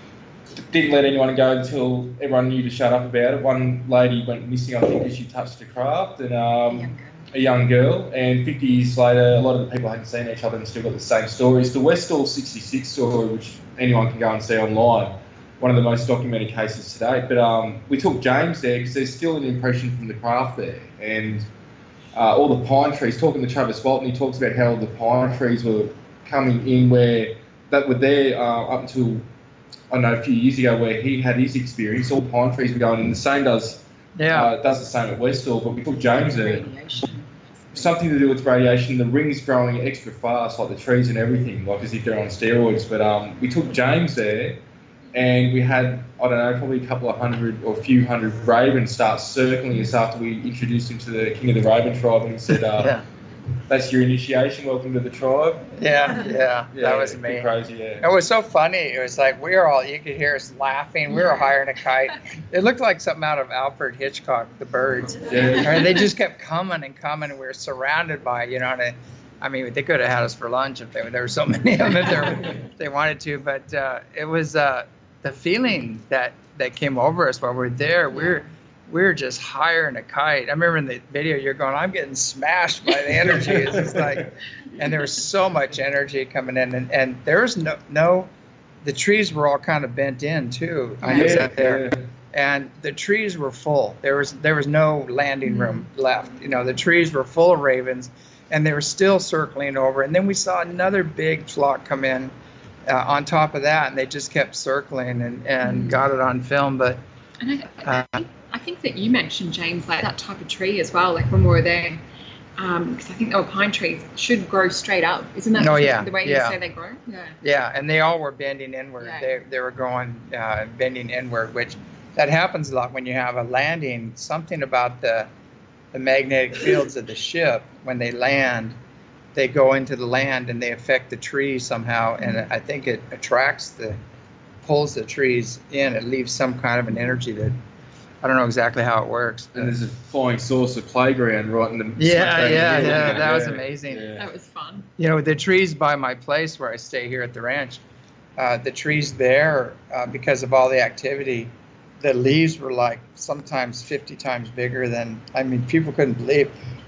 Didn't let anyone go until everyone knew to shut up about it. One lady went missing, I think, because she touched a craft, and um, a young girl, and fifty years later, a lot of the people hadn't seen each other and still got the same stories. The Westall sixty-six story, which anyone can go and see online, one of the most documented cases to date. But um, we took James there because there's still an impression from the craft there. And uh, all the pine trees, talking to Travis Walton, he talks about how the pine trees were coming in where, that were there uh, up until, I don't know, a few years ago where he had his experience. All pine trees were going in. The same does, Yeah. uh, does the same at Westall, but we took James there. Radiation. Something to do with radiation, the ring's growing extra fast, like the trees and everything, like as if they're on steroids. But um, we took James there, and we had, I don't know, probably a couple of hundred or a few hundred ravens start circling us after we introduced him to the king of the Raven tribe, and he said, uh, Yeah. that's your initiation, welcome to the tribe. Yeah, yeah, that was it'd be amazing. crazy, yeah. It was so funny. It was like we were all, you could hear us laughing. We were hiring a kite. It looked like something out of Alfred Hitchcock, The Birds. Yeah. I mean, they just kept coming and coming, and we were surrounded by, you know, and it, I mean, they could have had us for lunch if they, there were so many of them if they, were, if they wanted to. But uh, it was uh, the feeling that, that came over us while we were there. We were, we were just hiring a kite. I remember in the video you're going, I'm getting smashed by the energy. It's just like, and there was so much energy coming in, and, and there was no, no, the trees were all kind of bent in too. I was Yeah, out there, yeah. and the trees were full. There was there was no landing room left. You know, the trees were full of ravens, and they were still circling over. And then we saw another big flock come in uh, on top of that, and they just kept circling and, and got it on film. But And I, uh, I think that you mentioned, James, like that type of tree as well, like when we were there, because I think they were pine trees, should grow straight up. Isn't that Oh, the, yeah, the way yeah. you say they grow? Yeah. yeah, and they all were bending inward. Yeah. They they were going uh, bending inward, which that happens a lot when you have a landing. Something about the the magnetic fields of the ship when they land, they go into the land and they affect the trees somehow, and I think it attracts the pulls the trees in. It leaves some kind of an energy that I don't know exactly how it works. And But there's a flying saucer playground right in the yeah, smack yeah, bang in the yeah, middle. that was Yeah, amazing. yeah. That was fun. You know, the trees by my place where I stay here at the ranch, uh, the trees there, uh, because of all the activity, the leaves were like sometimes fifty times bigger than, I mean, people couldn't believe.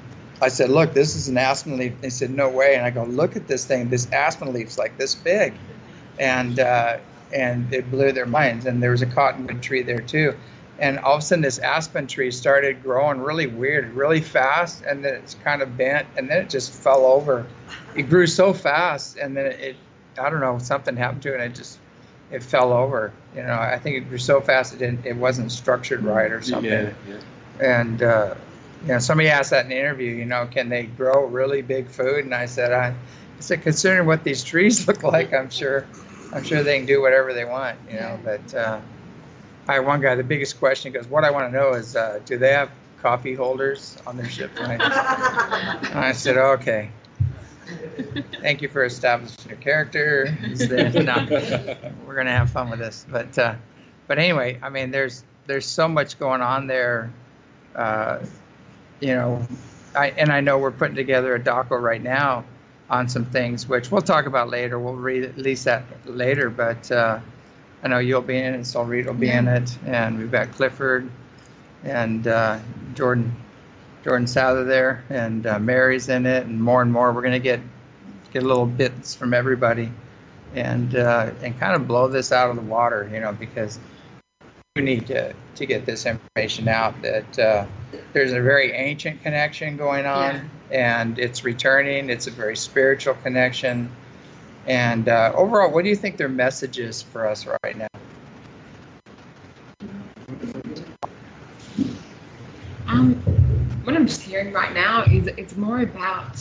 I said, look, this is an aspen leaf. They said, no way. And I go, look at this thing. This aspen leaf's like this big. And, uh, and it blew their minds. And there was a cottonwood tree there too. And all of a sudden, this aspen tree started growing really weird, really fast, and then it's kind of bent, and then it just fell over. It grew so fast, and then it, it I don't know, something happened to it, and it just, it fell over. You know, I think it grew so fast it didn't, it wasn't structured right or something. Yeah, yeah. And, uh, you know, somebody asked that in the interview, you know, can they grow really big food? And I said, I, I said, considering what these trees look like, I'm sure, I'm sure they can do whatever they want, you know, but, uh, I had one guy, the biggest question, he goes, what I want to know is, uh, do they have coffee holders on their ship? And I said, okay. Thank you for establishing your character. He said, no, we're going to have fun with this. But uh, but anyway, I mean, there's there's so much going on there. Uh, you know, I and I know we're putting together a doco right now on some things, which we'll talk about later. We'll release that later, but uh, I know you'll be in it, Sol Reed will be yeah. in it, and we've got Clifford and uh, Jordan Jordan Souther there, and uh, Mary's in it, and more and more. We're going to get get little bits from everybody, and uh, and kind of blow this out of the water, you know, because we need to to get this information out that uh, there's a very ancient connection going on, yeah. and it's returning. It's a very spiritual connection. And uh, overall, what do you think their message is for us right now? Um, what I'm just hearing right now is it's more about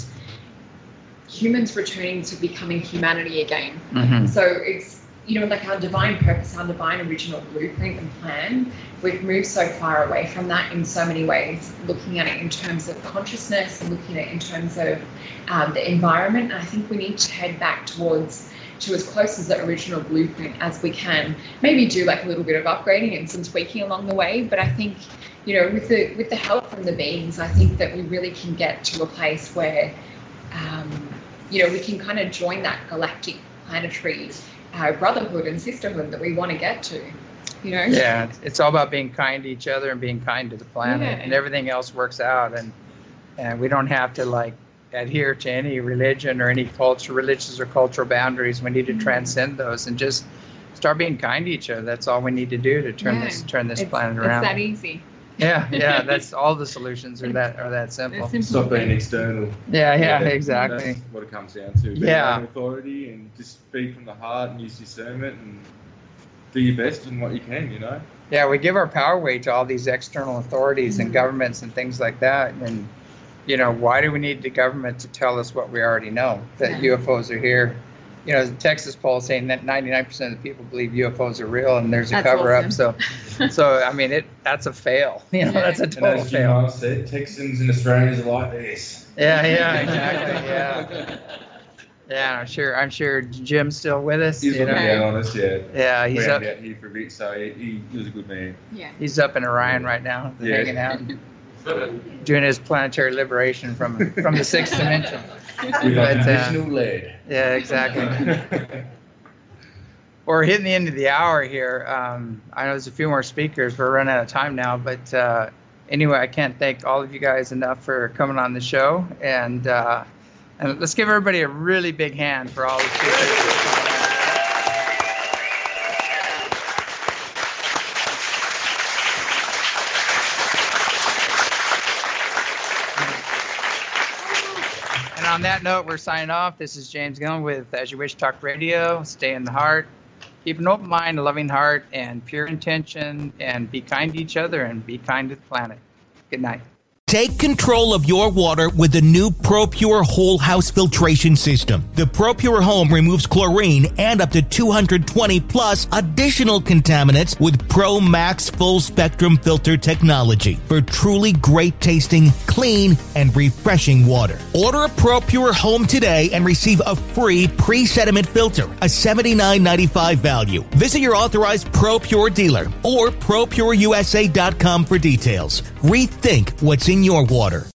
humans returning to becoming humanity again. Mm-hmm. So it's, you know, like our divine purpose, our divine original blueprint and plan. We've moved so far away from that in so many ways, looking at it in terms of consciousness and looking at it in terms of um, the environment. And I think we need to head back towards to as close as the original blueprint as we can. Maybe do like a little bit of upgrading and some tweaking along the way. But I think, you know, with the with the help from the beings, I think that we really can get to a place where, um, you know, we can kind of join that galactic planetary uh, brotherhood and sisterhood that we want to get to. You know? Yeah, it's all about being kind to each other and being kind to the planet, yeah. and everything else works out. And and we don't have to like adhere to any religion or any culture, religious or cultural boundaries. We need to mm-hmm. transcend those and just start being kind to each other. That's all we need to do to turn yeah. this turn this it's, planet around. It's that easy. Yeah, yeah, that's all the solutions are that are that simple. Stop being external. Yeah, yeah, yeah exactly. That's what it comes down to. Be yeah. your authority and just speak from the heart and use discernment and do your best in what you can, you know? Yeah, we give our power away to all these external authorities mm-hmm. and governments and things like that. And, you know, why do we need the government to tell us what we already know, that yeah. U F Os are here? You know, the Texas poll saying that ninety-nine percent of the people believe U F Os are real, and there's a that's cover-up. awesome. So, so I mean, it that's a fail. You know, yeah. that's a total and as fail. Jim said, Texans and Australians are like this. Yeah, yeah, exactly. Yeah, yeah. I'm sure. I'm sure Jim's still with us. He's looking down on us, yeah. Yeah, he's up out here for a bit, so he, he was a good man. Yeah, he's up in Orion right now, yeah. hanging out, doing his planetary liberation from from the sixth dimension. With but, unconditional uh, lead. Yeah, exactly. We're hitting the end of the hour here. Um, I know there's a few more speakers. We're running out of time now, but uh, anyway, I can't thank all of you guys enough for coming on the show, and uh, and let's give everybody a really big hand for all the speakers. On that note, we're signing off. This is James Gillen with As You Wish Talk Radio. Stay in the heart. Keep an open mind, a loving heart, and pure intention, and be kind to each other and be kind to the planet. Good night. Take control of your water with the new ProPure Whole House Filtration System. The ProPure Home removes chlorine and up to two hundred twenty plus additional contaminants with Pro Max Full Spectrum Filter technology for truly great tasting, clean, and refreshing water. Order a ProPure Home today and receive a free pre-sediment filter, a seventy-nine ninety-five value. Visit your authorized ProPure dealer or pro pure u s a dot com for details. Rethink what's in your water.